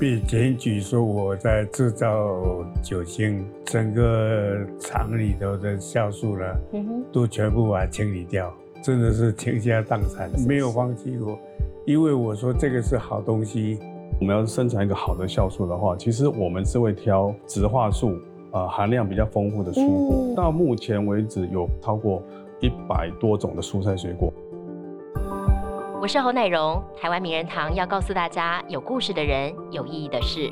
被检举说我在制造酒精，整个厂里头的酵素呢，都全部把它清理掉，真的是倾家荡产，没有放弃过，因为我说这个是好东西。 我们要生产一个好的酵素的话，其实我们是会挑植化素含量比较丰富的蔬果。到目前为止有超过100多种的蔬菜水果。 我是侯乃荣，台湾名人堂要告诉大家有故事的人，有意义的事。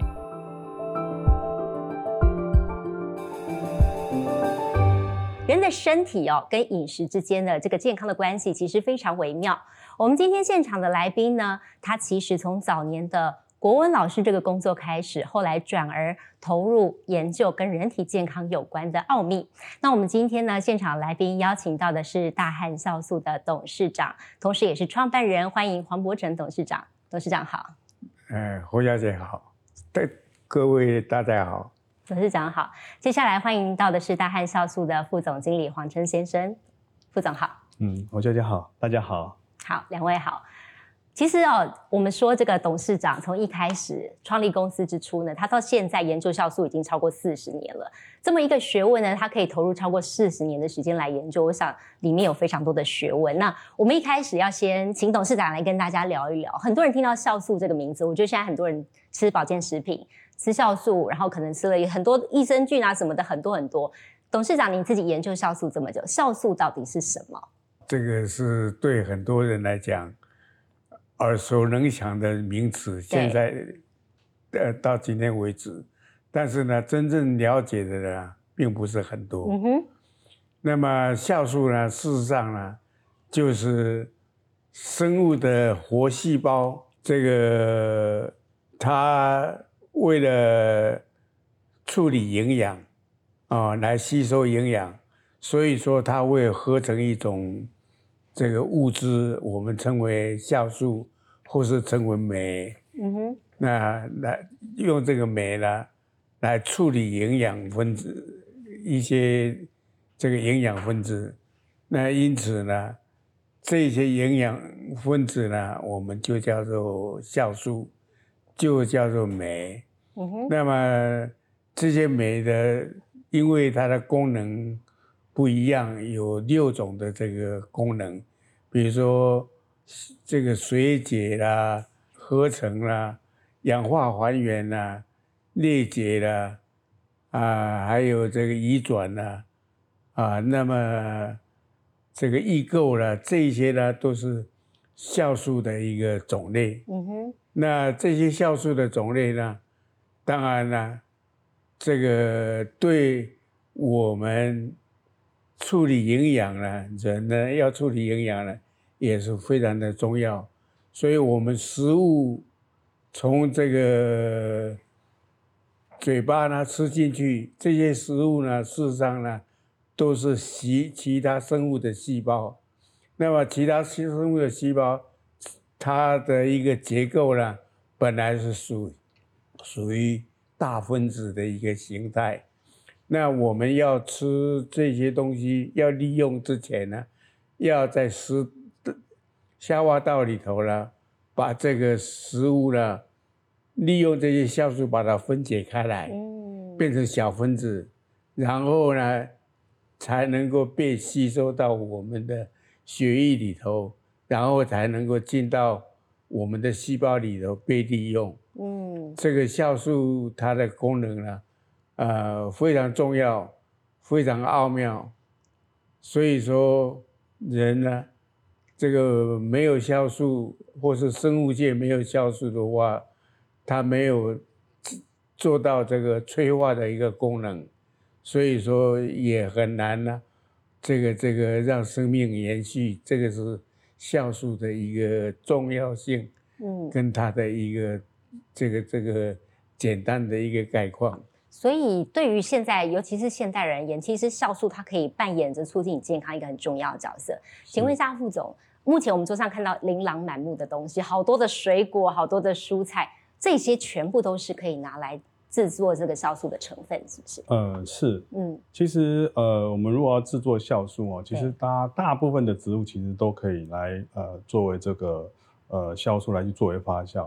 人的身体跟饮食之间的这个健康的关系其实非常微妙。我们今天现场的来宾呢，他其实从早年的国文老师这个工作开始，后来转而投入研究跟人体健康有关的奥秘。那我们今天呢，现场来宾邀请到的是大汉酵素的董事长，同时也是创办人，欢迎黄伯成董事长。董事长好。 侯小姐好，各位大家好。 董事长好。接下来欢迎到的是大汉酵素的副总经理黄琛先生。副总好。 侯小姐好，大家好。 好，两位好。其实我们说这个董事长从一开始创立公司之初呢，他到现在研究酵素已经超过40年了。这么一个学问呢，他可以投入超过40年的时间来研究，我想里面有非常多的学问。那我们一开始要先请董事长来跟大家聊一聊。很多人听到酵素这个名字，我觉得现在很多人吃保健食品吃酵素，然后可能吃了很多益生菌啊什么的，很多很多。董事长，您自己研究酵素这么久，酵素到底是什么？ 这个是对很多人来讲耳熟能详的名词，现在到今天为止，但是呢，真正了解的人并不是很多。那么酵素呢，事实上呢，就是生物的活细胞，这个它为了处理营养来吸收营养，所以说它会合成一种这个物质，我们称为酵素，或是称为酶。那来用这个酶呢，来处理营养分子，一些这个营养分子。那因此呢，这些营养分子呢，我们就叫做酵素，就叫做酶。那么这些酶的，因为它的功能不一样，有6种的这个功能，比如说这个水解啦、合成啦、氧化还原啦、裂解啦，还有这个移转啦，那么这个异构啦，这些呢都是酵素的一个种类。那这些酵素的种类呢，当然呢，这个对我们处理营养呢，人呢要处理营养呢，也是非常的重要。所以我们食物从这个嘴巴呢吃进去，这些食物呢，事实上呢，都是其他生物的细胞。那么其他生物的细胞，它的一个结构呢，本来是属于大分子的一个形态。那我们要吃这些东西，要利用之前呢，要在消化道里头呢，把这个食物呢，利用这些酵素把它分解开来，变成小分子，然后呢，才能够被吸收到我们的血液里头，然后才能够进到我们的细胞里头被利用。这个酵素它的功能呢，非常重要，非常奥妙。所以说人呢，这个没有酵素，或是生物界没有酵素的话，它没有做到这个催化的一个功能，所以说也很难呢，这个让生命延续，这个是酵素的一个重要性，跟它的一个这个简单的一个概况。 所以对于现在尤其是现代人而言，其实酵素它可以扮演着促进你健康一个很重要的角色。请问一下副总，目前我们桌上看到琳琅满目的东西，好多的水果，好多的蔬菜，这些全部都是可以拿来制作这个酵素的成分，是不是？ 是。其实我们如果要制作酵素其实大部分的植物其实都可以来作为这个酵素来去作为发酵。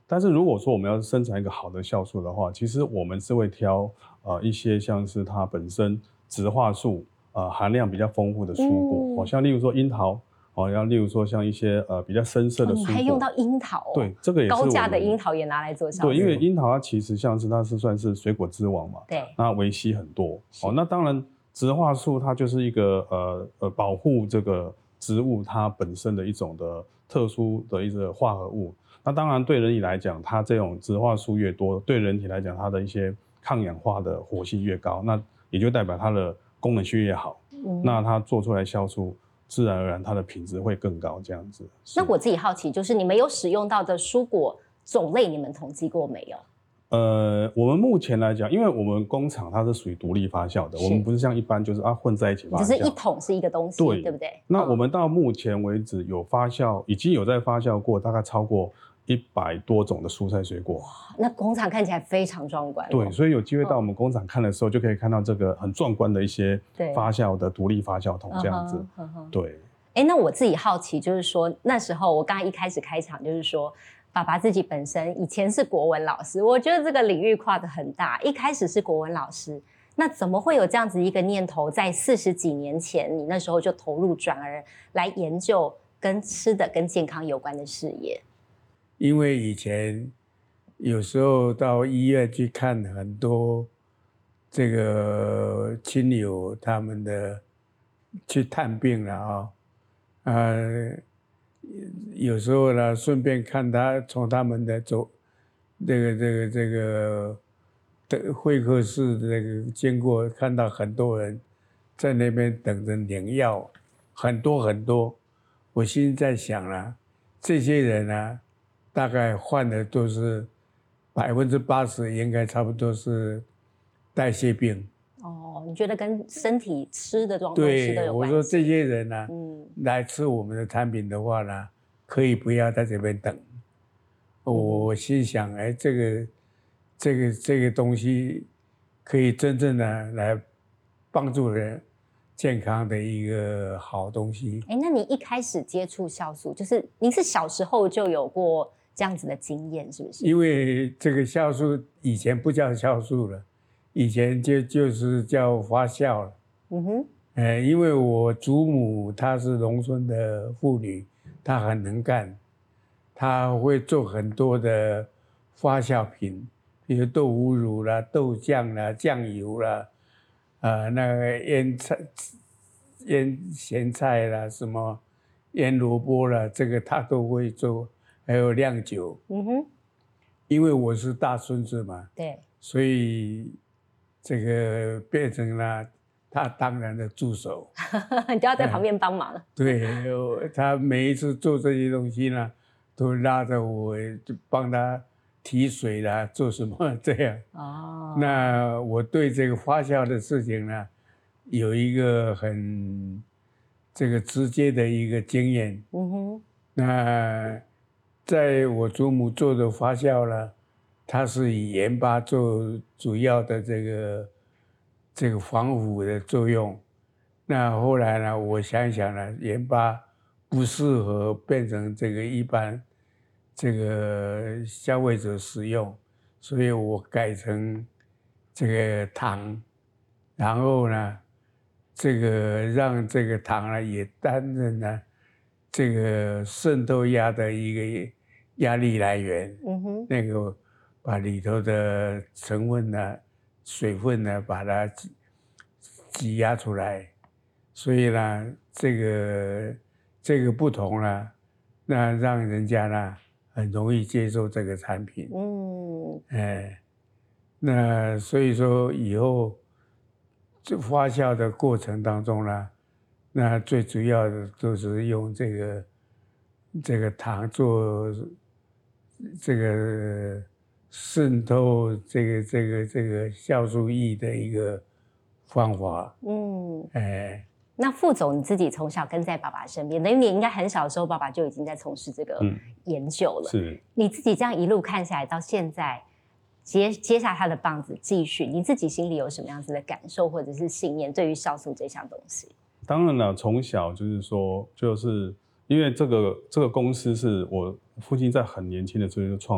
但是如果说我们要生产一个好的酵素的话，其实我们是会挑一些像是它本身植化素含量比较丰富的蔬果，像例如说樱桃，例如说像一些比较深色的蔬果， 还用到樱桃对，这个也是高价的樱桃也拿来做酵素。 对，因为樱桃它其实它是算是水果之王嘛， 对， 那维 C 很多那当然植化素它就是一个保护这个植物它本身的一种的特殊的一个化合物。那当然对人体来讲，它这种植化素越多，对人体来讲它的一些抗氧化的活性越高，那也就代表它的功能性越好，那它做出来酵素自然而然它的品质会更高这样子。 那我自己好奇，就是你们有使用到的蔬果种类，你们统计过没有？ 我们目前来讲，因为我们工厂它是属于独立发酵的，我们不是像一般就是混在一起发酵， 就是一桶是一个东西，对不对？ 那我们到目前为止已经有在发酵过，大概超过100多种的蔬菜水果。 那工厂看起来非常壮观。 对，所以有机会到我们工厂看的时候，就可以看到这个很壮观的一些发酵的独立发酵桶这样子。对。 那我自己好奇，就是说那时候我刚刚一开始开场就是说，爸爸自己本身以前是国文老师，我觉得这个领域跨得很大。一开始是国文老师，那怎么会有这样子一个念头，在40几年前，你那时候就投入转而来研究跟吃的、跟健康有关的事业？ 因为以前有时候到医院去看很多这个亲友他们的去探病了有时候呢顺便看从他们的这个会客室的经过，看到很多人在那边等着领药，很多。我心里在想了，这些人啊，大概患的都是80%应该差不多是代谢病。 你觉得跟身体吃的东西都有关系？ 我说这些人呢，来吃我们的产品的话呢，可以不要在这边等。我心想，这个东西可以真正的来帮助人健康的一个好东西。 那你一开始接触酵素，就是您是小时候就有过这样子的经验，是不是？ 因为这个酵素以前不叫酵素了，以前就是叫发酵了。因为我祖母她是农村的妇女，她很能干，她会做很多的发酵品，比如豆腐乳啦、豆酱啦、酱油啦，那个腌咸菜啦，什么腌萝卜啦，这个她都会做，还有酿酒。因为我是大孙子嘛， 对， 所以这个变成了他当然的助手。 你就要在旁边帮忙。 对，他每一次做这些东西呢，都拉着我就帮他提水啦，做什么这样。那我对这个发酵的事情呢，有一个很这个直接的一个经验。那在我祖母做的发酵呢，它是以盐巴做主要的这个防腐的作用。那后来呢，我想想呢，盐巴不适合变成这个一般这个消费者使用，所以我改成这个糖，然后呢，这个让这个糖呢也担任呢这个渗透压的一个压力来源。那个把里头的成分呢、水分呢，把它挤压出来。所以呢，这个不同呢，那让人家呢很容易接受这个产品。那所以说以后这发酵的过程当中呢，那最主要的就是用这个糖做这个渗透这个酵素液的一个方法。 那副总你自己从小跟在爸爸身边，等于你应该很小的时候，爸爸就已经在从事这个研究了。 是你自己这样一路看下来，到现在接下他的棒子继续，你自己心里有什么样子的感受或者是信念？对于酵素这项东西， 当然了，从小就是说，就是因为这个公司是我父亲在很年轻的时候就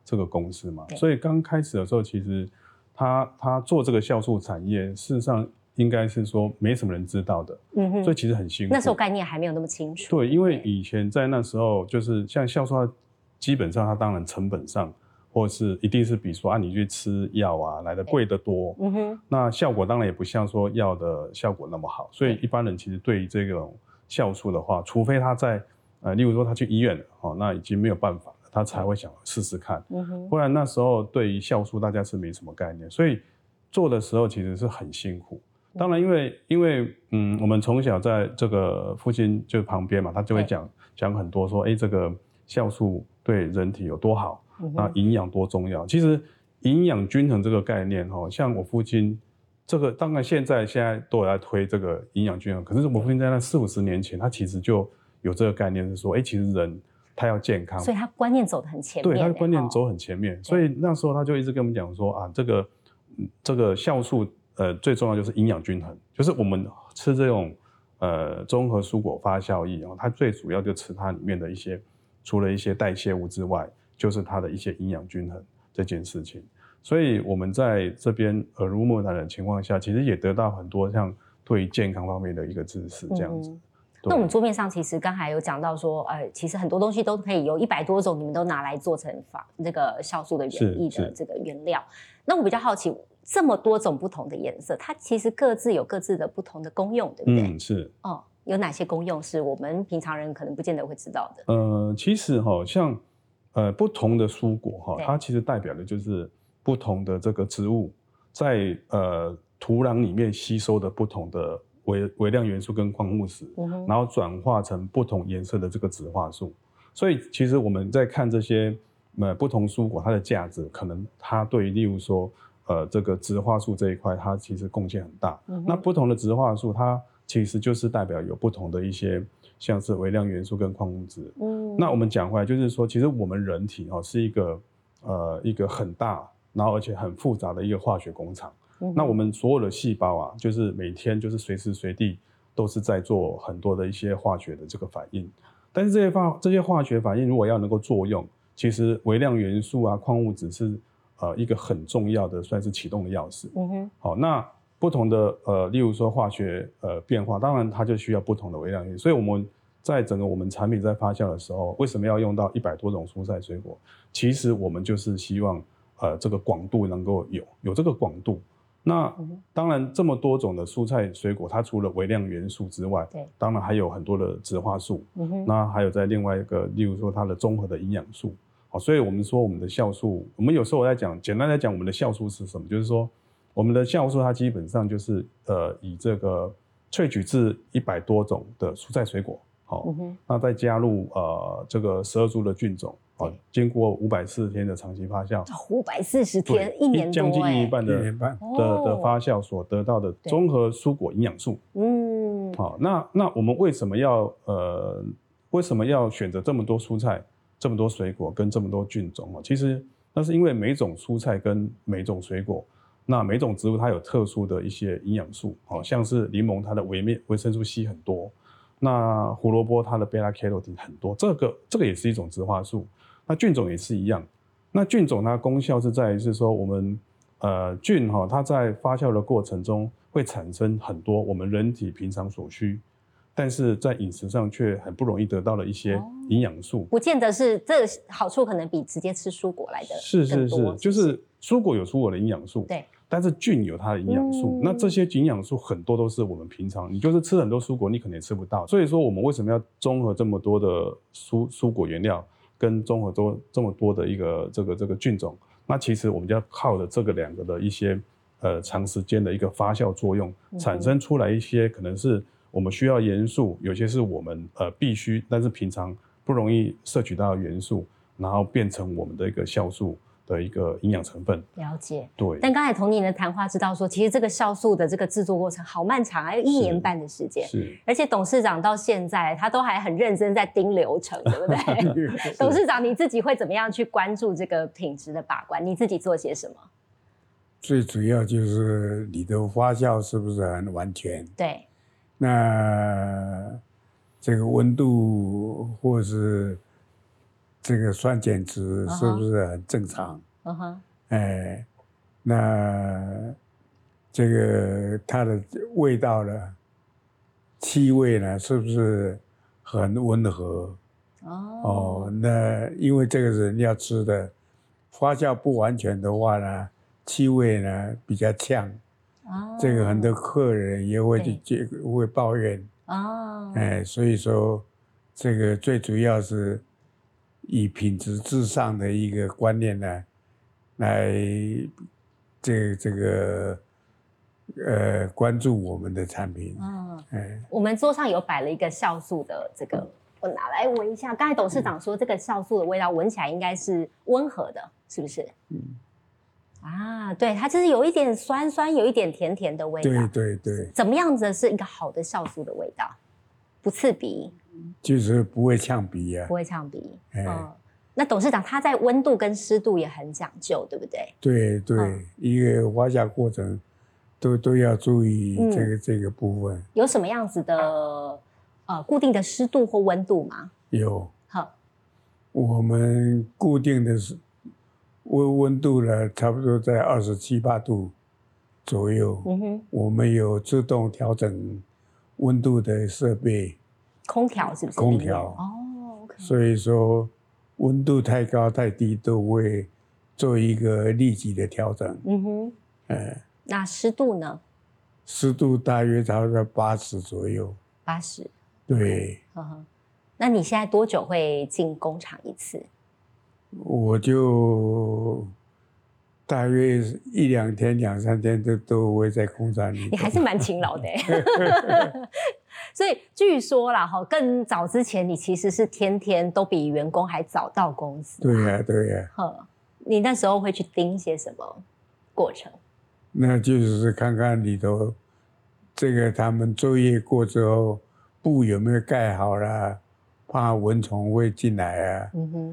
这个公司嘛， 对所以刚开始的时候，其实他做这个酵素产业，事实上应该是说没什么人知道的，所以其实很辛苦。 那时候概念还没有那么清楚。 对，因为以前在那时候，就是像酵素它，基本上它当然成本上，或是一定是比说你去吃药啊来的贵得多。那效果当然也不像说药的效果那么好，所以一般人其实对于这种酵素的话，除非他在例如说他去医院了，那已经没有办法了，他才会想试试看。不然那时候对于酵素大家是没什么概念，所以做的时候其实是很辛苦。当然因为我们从小在这个父亲就旁边嘛，他就会讲很多说，这个酵素对人体有多好，那营养多重要。其实营养均衡这个概念，像我父亲这个，当然现在都有在推这个营养均衡，可是我父亲在那40-50年前，他其实就有这个概念，是说，其实人他要健康， 所以他观念走得很前面。 对，他的观念走很前面，所以那时候他就一直跟我们讲说这个酵素。最重要就是营养均衡，就是我们吃这种综合蔬果发酵液，它最主要就吃它里面的一些，除了一些代谢物之外，就是它的一些营养均衡这件事情。所以我们在这边耳濡目染的情况下，其实也得到很多像对于健康方面的一个知识这样子。 那我们桌面上其实刚才有讲到说，其实很多东西都可以有100多种，你们都拿来做成这个酵素的原液的这个原料。那我比较好奇，这么多种不同的颜色，它其实各自有各自的不同的功用，对不对？ 是。 有哪些功用是我们平常人可能不见得会知道的？ 其实像不同的蔬果它其实代表的就是不同的这个植物在土壤里面吸收的不同的微量元素跟矿物质，然后转化成不同颜色的这个植化素。所以其实我们在看这些不同蔬果它的价值，可能它对于例如说这个植化素这一块，它其实贡献很大。那不同的植化素，它其实就是代表有不同的一些像是微量元素跟矿物质。那我们讲回来就是说，其实我们人体是一个很大，然后而且很复杂的一个化学工厂。那我们所有的细胞就是每天就是随时随地都是在做很多的一些化学的这个反应。但是这些化学反应如果要能够作用，其实微量元素矿物质是一个很重要的算是启动的钥匙。好，那不同的例如说化学变化，当然它就需要不同的微量元素。所以我们在整个我们产品在发酵的时候，为什么要用到100多种蔬菜水果？其实我们就是希望这个广度能够有这个广度。那当然这么多种的蔬菜水果，它除了微量元素之外，当然还有很多的植化素。那还有在另外一个例如说它的综合的营养素。好，所以我们说我们的酵素，我们有时候在讲，简单来讲，我们的酵素是什么？就是说我们的酵素它基本上就是以这个萃取自100多种的蔬菜水果，那再加入这个12株的菌种，经过540天的长期发酵 ，540天，1年多， 将近1年半的发酵所得到的综合蔬果营养素。好，那我们为什么要选择这么多蔬菜、这么多水果跟这么多菌种？其实那是因为每种蔬菜跟每种水果，那每种植物它有特殊的一些营养素，像是柠檬它的维生素 C 很多，那胡萝卜它的贝塔卡罗汀很多，这个也是一种植化素。那菌种也是一样，那菌种它的功效是在于是说我们菌它在发酵的过程中会产生很多我们人体平常所需，但是在饮食上却很不容易得到的一些营养素。 不见得是这个好处，可能比直接吃蔬果来的更多。 是，就是蔬果有蔬果的营养素， 对， 但是菌有它的营养素。那这些营养素很多都是我们平常你就是吃很多蔬果，你可能也吃不到。所以说我们为什么要综合这么多的蔬果原料，跟综合这么多的一个这个菌种？那其实我们就要靠着这个两个的一些长时间的一个发酵作用，产生出来一些可能是我们需要元素，有些是我们必须但是平常不容易摄取到的元素，然后变成我们的一个酵素的一个营养成分。 了解， 对。 但刚才从您的谈话知道说，其实这个酵素的这个制作过程好漫长，还有1年半的时间。 是。 而且董事长到现在他都还很认真在盯流程，对不对？董事长你自己会怎么样去关注这个品质的把关？你自己做些什么？ 最主要就是你的发酵是不是很完全？ 对。 那这个温度或是这个酸碱值是不是很正常？哎，那这个它的味道呢，气味呢，是不是很温和？那因为这个人要吃的发酵不完全的话呢，气味呢比较呛。这个很多客人也会会抱怨。所以说这个最主要是以品质至上的一个观念呢，来关注我们的产品。 我们桌上有摆了一个酵素的这个，我拿来闻一下。刚才董事长说这个酵素的味道闻起来应该是温和的，是不是？对，它就是有一点酸酸，有一点甜甜的味道。 对， 怎么样子是一个好的酵素的味道？不刺鼻， 就是不会呛鼻啊， 不会呛鼻。那董事长他在温度跟湿度也很讲究，对不对？ 对，一个发酵过程都要注意这个部分。 有什么样子的固定的湿度或温度吗？ 有。我们固定的是温度呢，差不多在27、8度左右。我们有自动调整温度的设备， 空调是不是？ 空调。 OK。 所以说温度太高太低都会做一个立即的调整。 那湿度呢？ 湿度大约差不多80左右。 80。 对。 那你现在多久会进工厂一次？ 我就大约1、2天、2、3天都会在工厂里。 你还是蛮勤劳的。所以据说啦，更早之前你其实是天天都比员工还早到公司。 对呀。 你那时候会去盯些什么过程？ 那就是看看里头这个他们作业过之后布有没有盖好啦，怕蚊虫会进来啊。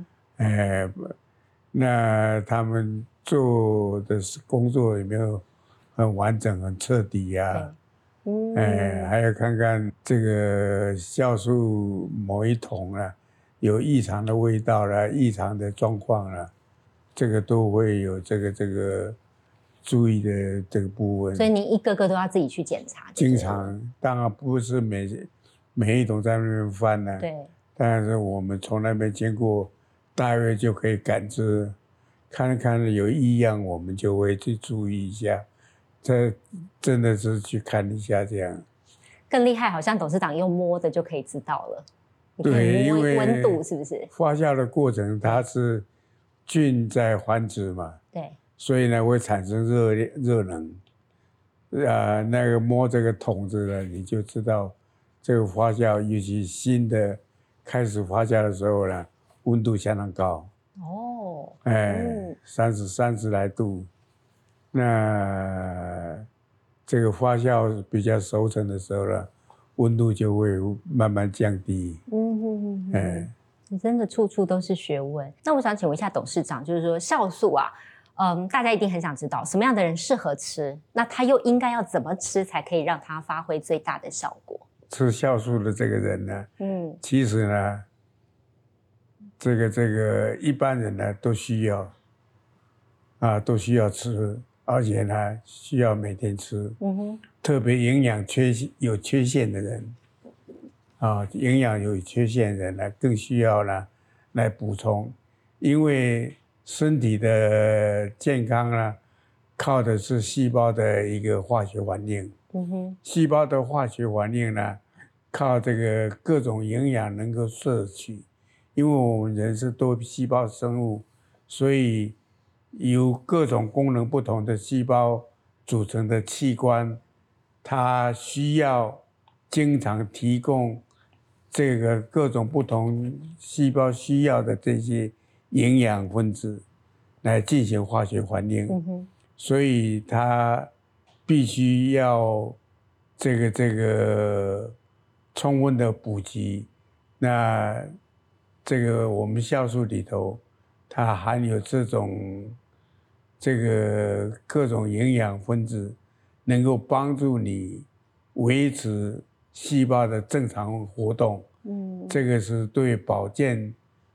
那他们做的工作有没有很完整、很彻底啊？还要看看这个酵素某一桶啊，有异常的味道啦、异常的状况啦，这个都会有这个注意的这个部分。 所以你一个个都要自己去检查。 经常，当然不是每一桶在那边翻呢。 对。 但是我们从那边经过，大约就可以感知，看有异样，我们就会去注意一下。这真的是去看一下这样。 更厉害，好像董事长用摸的就可以知道了。 对，因为温度是不是？ 发酵的过程它是菌在繁殖嘛。 对。 所以呢会产生热能。那个摸这个桶子呢，你就知道这个发酵，尤其新的开始发酵的时候呢，温度相当高。30来度。那这个发酵比较熟成的时候呢，温度就会慢慢降低。 你真的处处都是学问。那我想请问一下董事长，就是说酵素啊，大家一定很想知道什么样的人适合吃，那他又应该要怎么吃才可以让他发挥最大的效果？ 吃酵素的这个人呢，其实呢，这个一般人呢都需要吃，而且呢需要每天吃。特别营养有缺陷的人，营养有缺陷的人呢更需要呢来补充，因为身体的健康呢靠的是细胞的一个化学反应。细胞的化学反应呢，靠这个各种营养能够摄取，因为我们人是多细胞生物，所以由各种功能不同的细胞组成的器官，它需要经常提供这个各种不同细胞需要的这些营养分子来进行化学反应。所以它必须要这个充分的补给。那这个我们酵素里头，它含有这个各种营养分子，能够帮助你维持细胞的正常活动。这个是对保健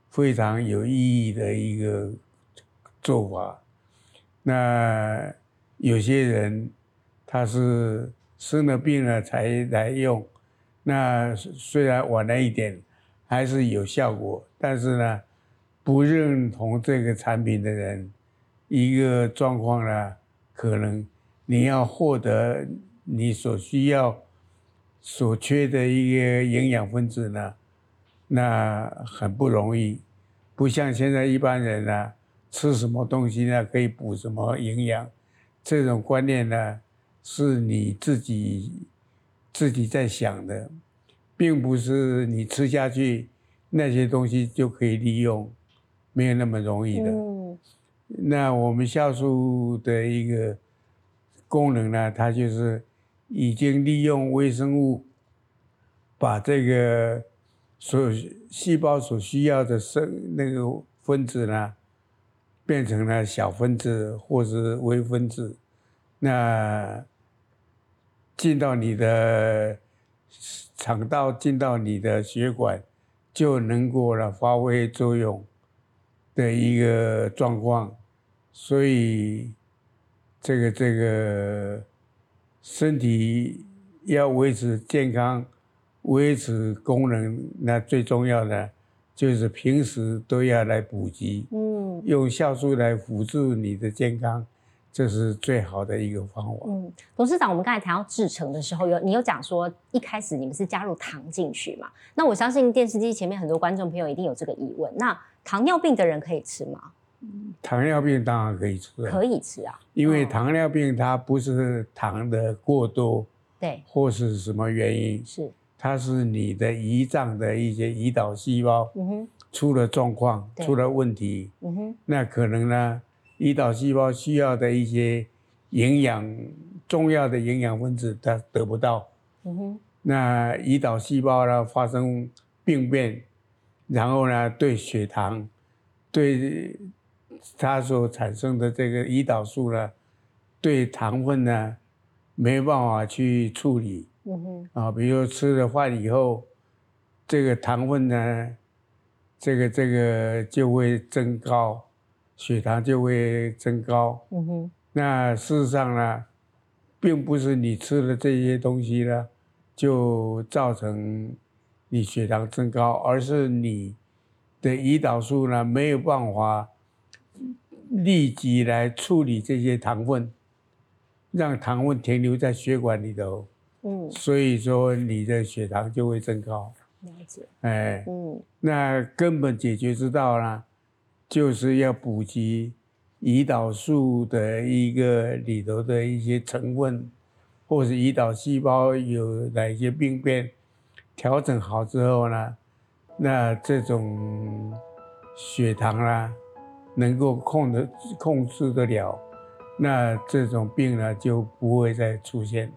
非常有意义的一个做法。那有些人他是生了病了才来用，那虽然晚了一点，还是有效果。但是呢，不认同这个产品的人，一个状况呢，可能你要获得你所需要、所缺的一个营养分子呢，那很不容易。不像现在一般人呢，吃什么东西呢可以补什么营养，这种观念呢是你自己在想的，并不是你吃下去那些东西就可以利用，没有那么容易的。那我们酵素的一个功能呢，它就是已经利用微生物把这个细胞所需要的那个分子呢，变成了小分子或是微分子，那进到你的肠道，进到你的血管，就能够发挥作用的一个状况。所以这个身体要维持健康、维持功能，那最重要的就是平时都要来补给，用酵素来辅助你的健康，这是最好的一个方法。 董事长，我们刚才谈到制成的时候，你有讲说一开始你们是加入糖进去嘛？那我相信电视机前面很多观众朋友一定有这个疑问，那糖尿病的人可以吃吗？ 糖尿病当然可以吃， 可以吃啊， 因为糖尿病它不是糖的过多， 对， 或是什么原因， 是它是你的胰脏的一些胰岛细胞出了状况，出了问题，那可能呢，胰岛细胞需要的一些重要的营养分子它得不到，那胰岛细胞呢发生病变，然后呢对血糖，对它所产生的这个胰岛素呢，对糖分呢没办法去处理，比如说吃了饭以后，这个糖分呢，这个就会增高，血糖就会增高。那事实上呢，并不是你吃了这些东西呢，就造成你血糖增高，而是你的胰岛素呢没有办法立即来处理这些糖分，让糖分停留在血管里头，所以说你的血糖就会增高。 了解， 那根本解决之道呢，就是要补给胰岛素的一个里头的一些成分，或是胰岛细胞有哪一些病变，调整好之后呢，那这种血糖啦能够控制得了，那这种病呢就不会再出现。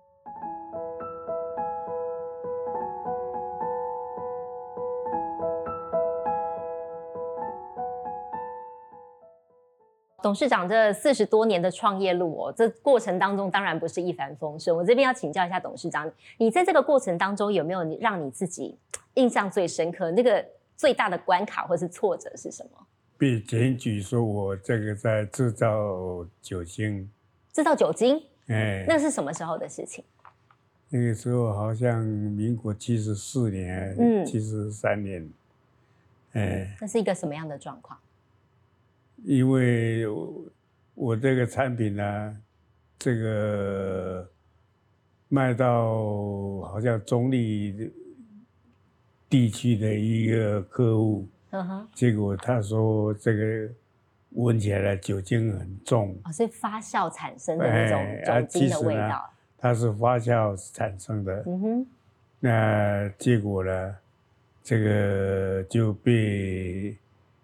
董事长这40多年的创业路这过程当中当然不是一帆风顺。我这边要请教一下董事长，你在这个过程当中有没有让你自己印象最深刻那个最大的关卡或是挫折是什么？ 被检举说我这个在制造酒精。 制造酒精？那是什么时候的事情？ 那个时候好像民国74年、73年。 那是一个什么样的状况？ 因为我这个产品呢，这个卖到好像中立地区的一个客户，结果他说这个闻起来酒精很重， 是发酵产生的那种酒精的味道。 它是发酵产生的，那结果呢，这个就被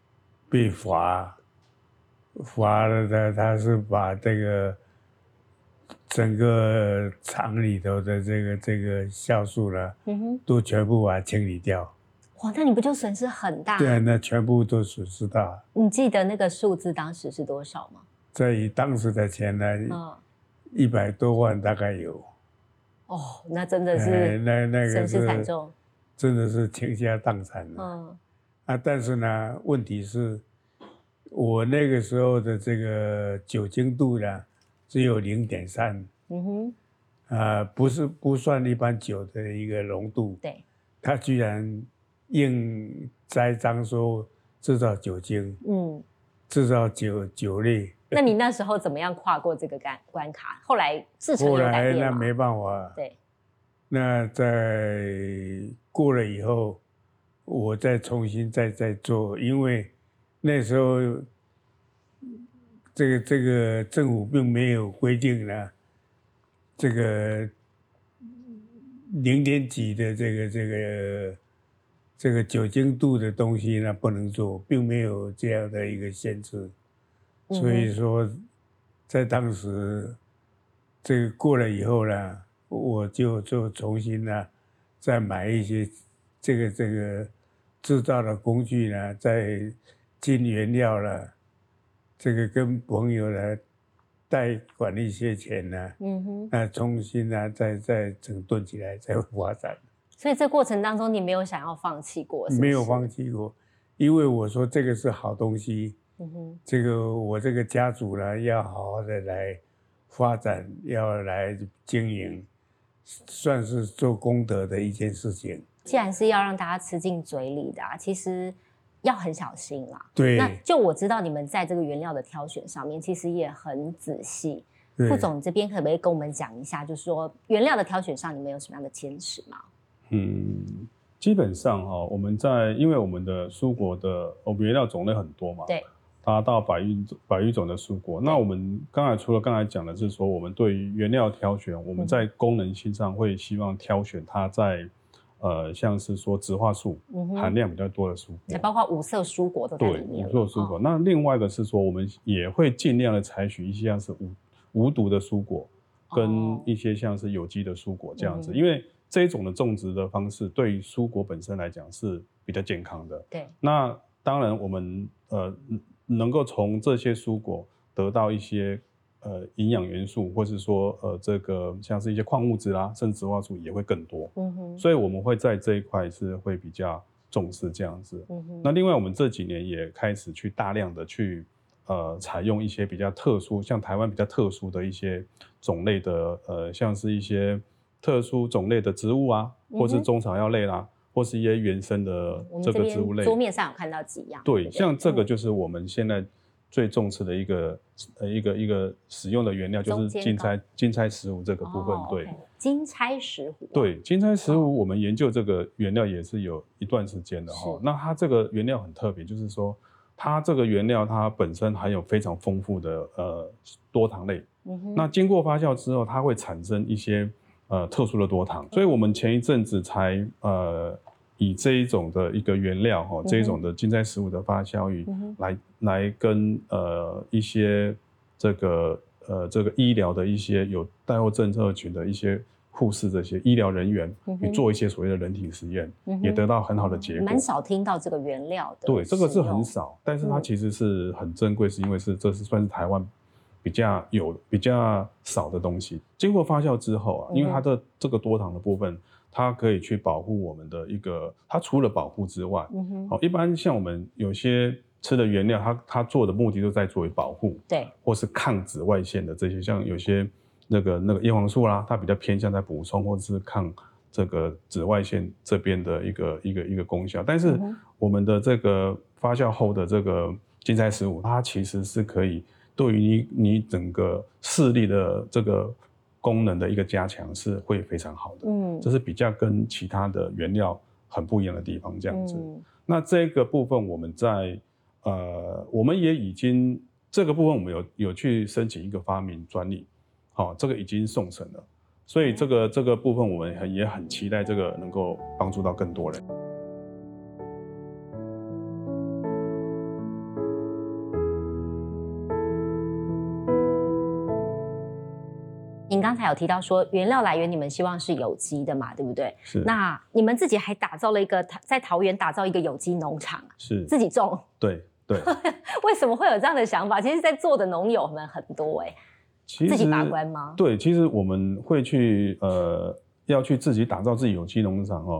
罚了的，他是把这个整个厂里头的这个酵素呢，都全部把它清理掉。 哇，那你不就损失很大？ 对，那全部都损失大。 你记得那个数字当时是多少吗？ 在以当时的钱呢，100多万大概有。 那真的是那个损失惨重， 真的是倾家荡产了。 但是呢，问题是，我那个时候的这个酒精度呢，只有0.3，不算一般酒的一个浓度。 对， 它居然硬栽赃说制造酒精，制造酒类。 那你那时候怎么样跨过这个关卡？后来制成有改变吗？ 后来那没办法。 对， 那在过了以后，我再重新再做，因为那时候这个政府并没有规定呢，这个0.几的这个酒精度的东西呢不能做，并没有这样的一个限制。所以说，在当时这个过了以后呢，我就重新呢再买一些这个制造的工具呢，再进原料了，这个跟朋友呢贷款一些钱呢，那重新呢再整顿起来，再发展。 所以这过程当中，你没有想要放弃过？是不是？ 没有放弃过，因为我说这个是好东西。这个我这个家族呢，要好好的来发展，要来经营，算是做功德的一件事情。 既然是要让大家吃进嘴里的其实要很小心啦。 对， 那就我知道你们在这个原料的挑选上面，其实也很仔细。副总这边可不可以跟我们讲一下，就是说原料的挑选上，你们有什么样的坚持吗？ 基本上我们因为我们的蔬果的原料种类很多嘛， 对。 达到百余种的蔬果。那我们除了刚才讲的是说，我们对于原料挑选，我们在功能性上会希望挑选它在像是说植化素含量比较多的蔬果， 包括五色蔬果都在里面。 对，五色蔬果。那另外一个是说，我们也会尽量的采取一些像是无毒的蔬果，跟一些像是有机的蔬果这样子，因为这一种的种植的方式对于蔬果本身来讲是比较健康的。 对。那当然我们能够从这些蔬果得到一些营养元素，或是说这个像是一些矿物质啦，甚至植化素也会更多。所以我们会在这一块是会比较重视这样子。那另外我们这几年也开始去大量的去采用一些比较特殊，像台湾比较特殊的一些种类的像是一些特殊种类的植物啊，或是中草药类啦，或是一些原生的这个植物类。 桌面上有看到几样。 对，像这个就是我们现在最重视的一个使用的原料，就是金钗石斛这个部分。对， 金钗石斛。 对，金钗石斛我们研究这个原料也是有一段时间的那它这个原料很特别，就是说它这个原料它本身含有非常丰富的多糖类。那经过发酵之后，它会产生一些特殊的多糖，所以我们前一阵子才以这一种的一个原料这一种的金钗石斛的发酵鱼来跟一些这个医疗的一些有带后症候群的一些护士这些医疗人员去做一些所谓的人体实验，也得到很好的结果。 蛮少听到这个原料的。 对，这个是很少，但是它其实是很珍贵，是因为这是算是台湾比较少的东西。经过发酵之后因为它的这个多糖的部分，它可以去保护我们的它除了保护之外，一般像我们有些吃的原料，它做的目的都在作为保护， 对， 或是抗紫外线的这些，像有些那个叶黄素啦，它比较偏向在补充或者是抗这个紫外线这边的一个功效。但是我们的这个发酵后的这个金钗石斛，它其实是可以对于你整个视力的这个功能的一个加强是会非常好的。这是比较跟其他的原料很不一样的地方，这样子。那这个部分我们我们也已经这个部分我们有去申请一个发明专利，这个已经送审了，所以这个部分我们也很期待这个能够帮助到更多人。 您刚才有提到说原料来源你们希望是有机的嘛，对不对？ 是。 那你们自己还打造了在桃园打造一个有机农场， 是自己种。 对。 为什么会有这样的想法？其实在做的农友们很多自己把关吗？ 对，其实我们会去要去自己打造自己有机农场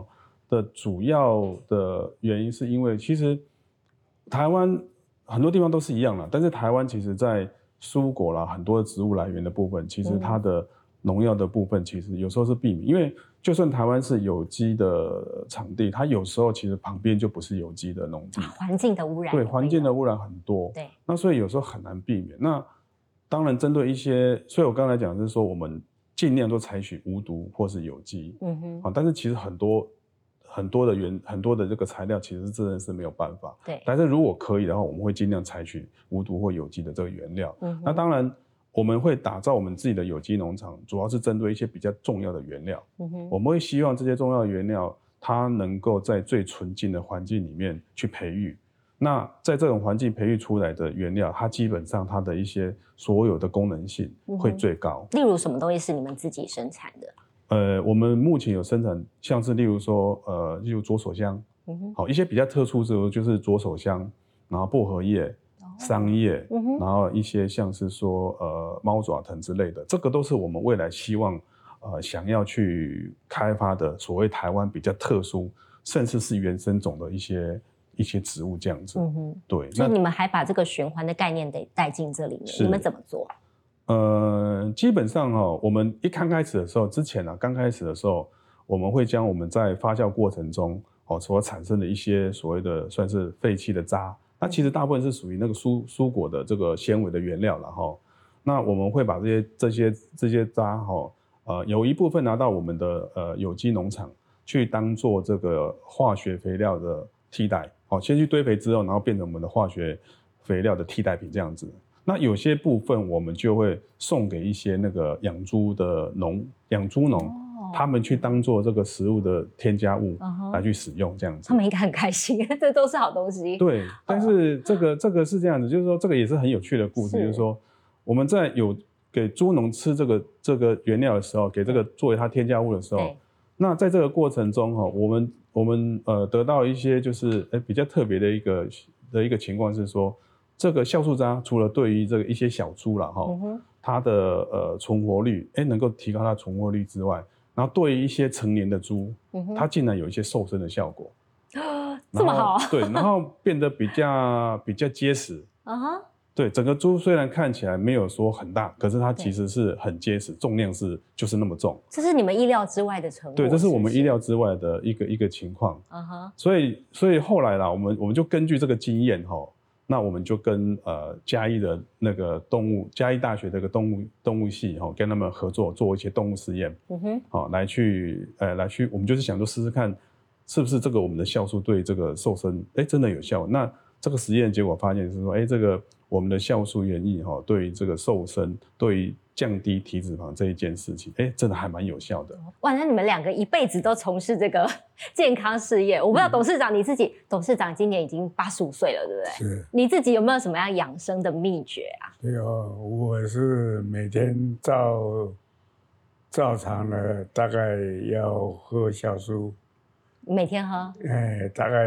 的主要的原因是因为其实台湾很多地方都是一样啦，但是台湾其实在蔬果啦很多的植物来源的部分，其实它的农药的部分其实有时候是避免，因为就算台湾是有机的场地，它有时候其实旁边就不是有机的农地， 环境的污染， 对，环境的污染很多， 对， 那所以有时候很难避免。那当然针对一些，所以我刚才讲的是说我们尽量都采取无毒或是有机，但是其实很多的这个材料其实真的是没有办法， 对， 但是如果可以的话，我们会尽量采取无毒或有机的这个原料，那当然我们会打造我们自己的有机农场，主要是针对一些比较重要的原料，我们会希望这些重要的原料它能够在最纯净的环境里面去培育，那在这种环境培育出来的原料，它基本上它的一些所有的功能性会最高。 例如什么东西是你们自己生产的？ 我们目前有生产，像是例如说，例如左手香，好一些比较特殊植物就是左手香，然后薄荷叶、桑叶，然后一些像是说猫爪藤之类的，这个都是我们未来希望想要去开发的所谓台湾比较特殊，甚至是原生种的一些植物这样子。对。 所以你们还把这个循环的概念得带进这里面，你们怎么做？ 基本上我们刚开始的时候，刚开始的时候，我们会将我们在发酵过程中所产生的一些所谓的算是废弃的渣，那其实大部分是属于那个蔬果的这个纤维的原料了那我们会把这些渣有一部分拿到我们的有机农场去当做这个化学肥料的替代，先去堆肥之后，然后变成我们的化学肥料的替代品这样子。那有些部分我们就会送给一些那个养猪农，他们去当做这个食物的添加物来去使用这样子。 他们应该很开心，这都是好东西。 对，但是这个是这样子，就是说这个也是很有趣的故事，就是说我们在有给猪农吃这个原料的时候，给这个作为它添加物的时候，那在这个过程中我们得到一些就是比较特别的一个情况是说，这个酵素渣除了对于这个一些小猪啦它的存活率能够提高它的存活率之外，然后对于一些成年的猪，它竟然有一些瘦身的效果， 这么好？ 对，然后变得比较结实。对，整个猪虽然看起来没有说很大，可是它其实是很结实，重量就是那么重。 这是你们意料之外的成果。 对，这是我们意料之外的一个情况。所以后来啦，我们就根据这个经验那我们就跟嘉义的那个嘉义大学这个动物系跟他们合作做一些动物实验，来去我们就是想说试试看是不是这个我们的酵素对这个瘦身真的有效。那这个实验结果发现是说这个我们的酵素原液对于这个瘦身，对于降低体脂肪这一件事情真的还蛮有效的。 哇，那你们两个一辈子都从事这个健康事业，我不知道董事长你自己，董事长今年已经85岁了，对不对？ 是。 你自己有没有什么样养生的秘诀啊？ 对我是每天照常的大概要喝酵素。 每天喝？ 大概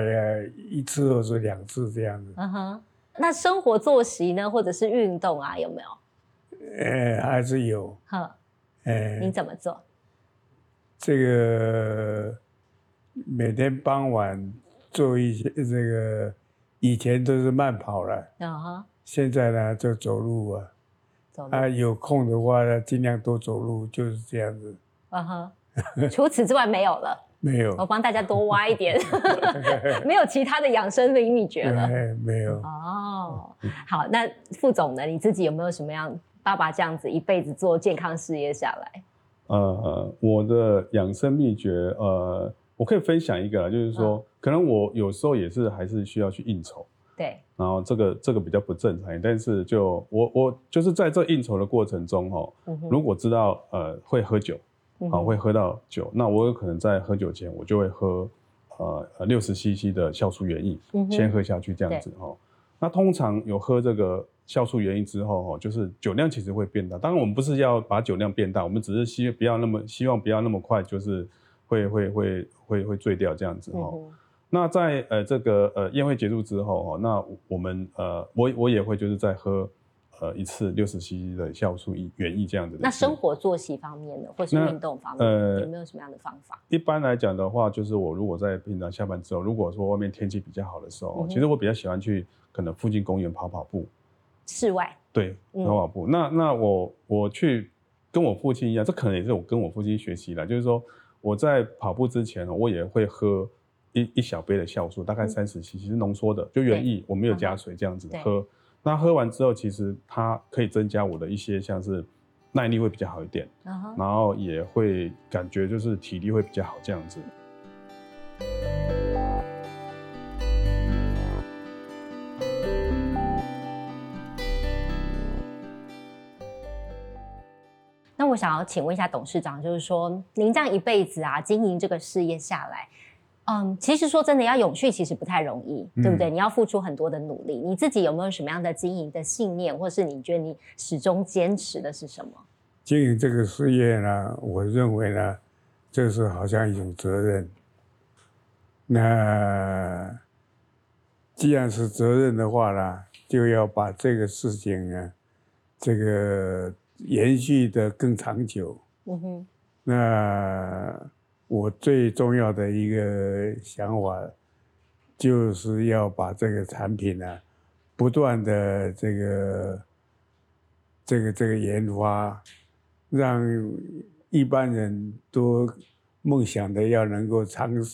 1次或是2次这样子。 那生活作息呢，或者是运动啊，有没有？ 还是有。 你怎么做？ 这个每天傍晚做一些这个，以前都是慢跑了，现在呢就走路有空的话呢尽量多走路，就是这样子。 除此之外没有了。 没有， 我帮大家多挖一点，没有其他的养生的秘诀了。 没有。 好，那副总呢？你自己有没有什么样爸爸这样子一辈子做健康事业下来？ 我的养生秘诀，我可以分享一个，就是说，可能我有时候也是还是需要去应酬， 对， 然后这个比较不正常，但是我就是在这应酬的过程中如果知道会喝酒。会喝到酒，那我有可能在喝酒前，我就会喝60cc 的酵素原液，先喝下去这样子那通常有喝这个酵素原液之后就是酒量其实会变大。当然我们不是要把酒量变大，我们只是希望不要那么快，就是会醉掉这样子那在这个宴会结束之后那我们我也会就是在喝一次60cc 的酵素原液这样子的。 那生活作息方面呢，或是运动方面，有没有什么样的方法？ 一般来讲的话，就是我如果在平常下班之后，如果说外面天气比较好的时候，其实我比较喜欢去可能附近公园跑跑步。 室外？ 对，跑跑步。那我去跟我父亲一样，这可能也是我跟我父亲学习的，就是说我在跑步之前，我也会喝一小杯的酵素，大概30cc，是浓缩的，就原液，我没有加水这样子喝。那喝完之后，其实它可以增加我的一些像是耐力会比较好一点，然后也会感觉就是体力会比较好这样子。 那我想要请问一下董事长，就是说您这样一辈子啊经营这个事业下来，其实说真的要永续其实不太容易，对不对？你要付出很多的努力。你自己有没有什么样的经营的信念，或是你觉得你始终坚持的是什么？ 经营这个事业呢，我认为呢，这是好像一种责任。那既然是责任的话呢，就要把这个事情呢，这个延续的更长久。那我最重要的一个想法，就是要把这个产品呢，不断的这个研发，让一般人都梦想的要能够长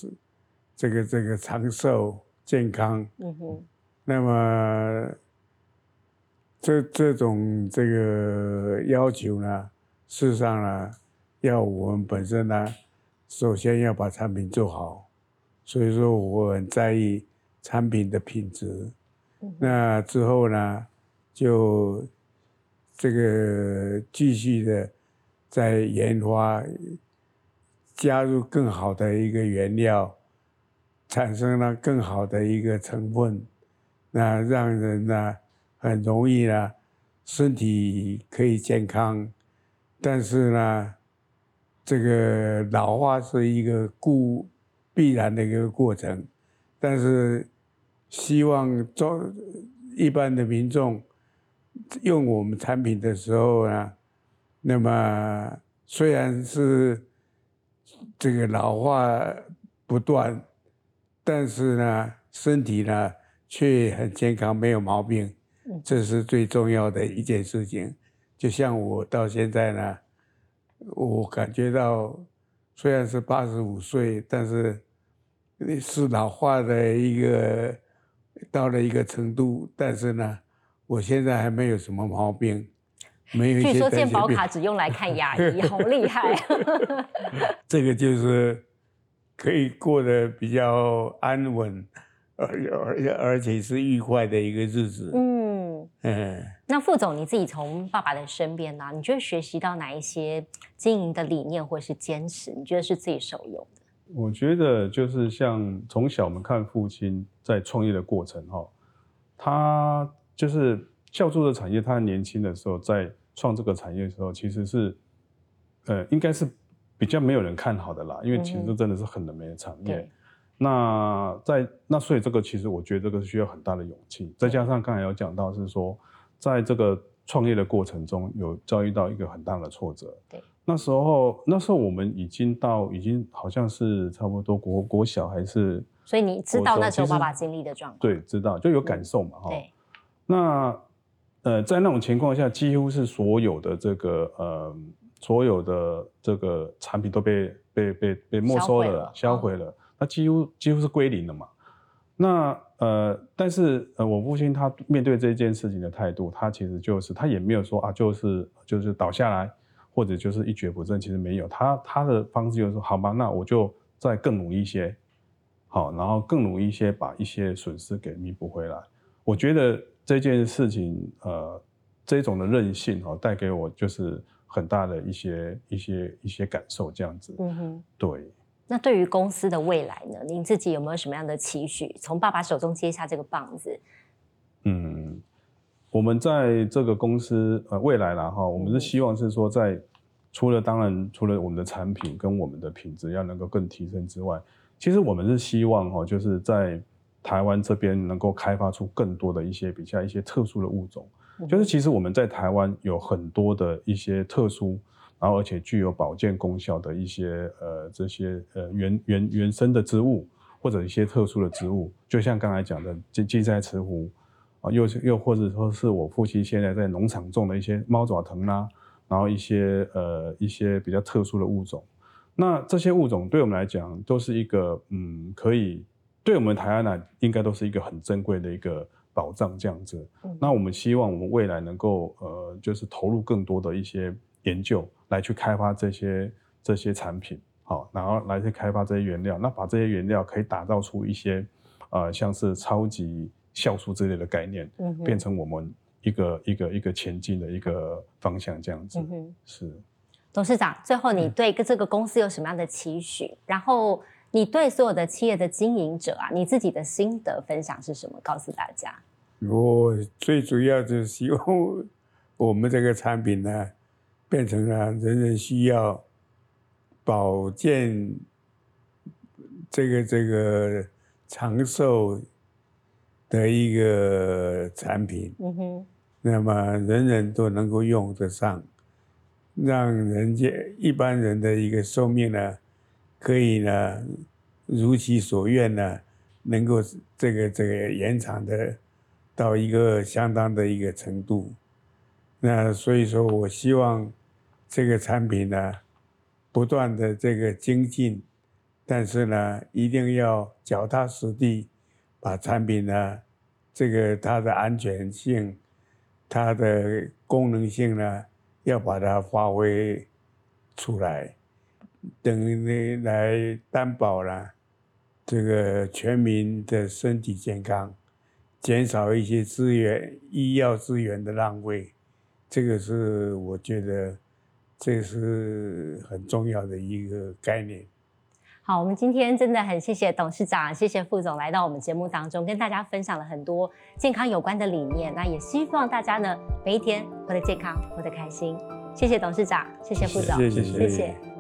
寿健康。那么这种这个要求呢，事实上呢，要我们本身呢，首先要把产品做好，所以说我很在意产品的品质。那之后呢，就这个继续的在研发，加入更好的一个原料，产生了更好的一个成分，那让人呢很容易呢身体可以健康，但是呢，这个老化是一个必然的一个过程，但是希望一般的民众用我们产品的时候呢，那么虽然是这个老化不断，但是呢，身体呢却很健康，没有毛病，这是最重要的一件事情。就像我到现在呢，我感觉到虽然是85岁，但是是老化的到了一个程度，但是呢，我现在还没有什么毛病，没有一些据说健保担心病卡只用来看牙医，好厉害。 这个就是可以过得比较安稳，而且是愉快的一个日子。 那副总，你自己从爸爸的身边呢，你觉得学习到哪一些经营的理念或是坚持，你觉得是自己受用的？ 我觉得就是像从小我们看父亲在创业的过程他就是酵素的产业，他年轻的时候在创这个产业的时候，其实是应该是比较没有人看好的啦，因为其实这真的是很冷门的产业。那所以这个其实我觉得这个需要很大的勇气，再加上刚才有讲到是说，在这个创业的过程中有遭遇到一个很大的挫折。 对， 那时候我们已经好像是差不多国小还是， 所以你知道那时候爸爸经历的状况？ 对，知道就有感受嘛。 对， 那在那种情况下，几乎是所有的这个产品都被没收了、销毁了，那几乎是归零了嘛。那但是我父亲他面对这件事情的态度，他其实就是他也没有说就是倒下来，或者就是一蹶不振，其实没有。他的方式就是说，好吧，那我就再更努力一些，好，然后更努力一些，把一些损失给弥补回来。我觉得这件事情这种的韧性带给我就是很大的一些感受，这样子。对。 那对于公司的未来呢？您自己有没有什么样的期许？从爸爸手中接下这个棒子。 我们在这个公司未来啦我们是希望是说除了我们的产品跟我们的品质要能够更提升之外，其实我们是希望就是在台湾这边能够开发出更多的一些特殊的物种。 就是其实我们在台湾有很多的一些特殊，然后而且具有保健功效的一些这些原生的植物，或者一些特殊的植物，就像刚才讲的荠菜慈胡啊，又或者说是我父亲现在在农场种的一些猫爪藤啦，然后一些比较特殊的物种。那这些物种对我们来讲都是一个可以对我们台湾来应该都是一个很珍贵的一个保障这样子。那我们希望我们未来能够就是投入更多的一些研究来去开发这些产品，好，然后来去开发这些原料，那把这些原料可以打造出一些像是超级酵素之类的概念，变成我们一个前进的一个方向这样子。是。 董事长，最后你对这个公司有什么样的期许？然后你对所有的企业的经营者啊，你自己的心得分享是什么？告诉大家。 我最主要就是希望我们这个产品呢，变成了人人需要保健这个长寿的一个产品。那么人人都能够用得上，让一般人的一个寿命呢，可以呢如其所愿呢，能够这个延长的到一个相当的一个程度。那所以说我希望这个产品呢不断的这个精进，但是呢一定要脚踏实地，把产品呢它的安全性、它的功能性呢要把它发挥出来，等于来担保了这个全民的身体健康，减少一些医药资源的浪费。这个是我觉得这是很重要的一个概念。 好，我们今天真的很谢谢董事长，谢谢副总来到我们节目当中，跟大家分享了很多健康有关的理念。那也希望大家呢每一天活得健康，活得开心。谢谢董事长，谢谢副总， 谢谢。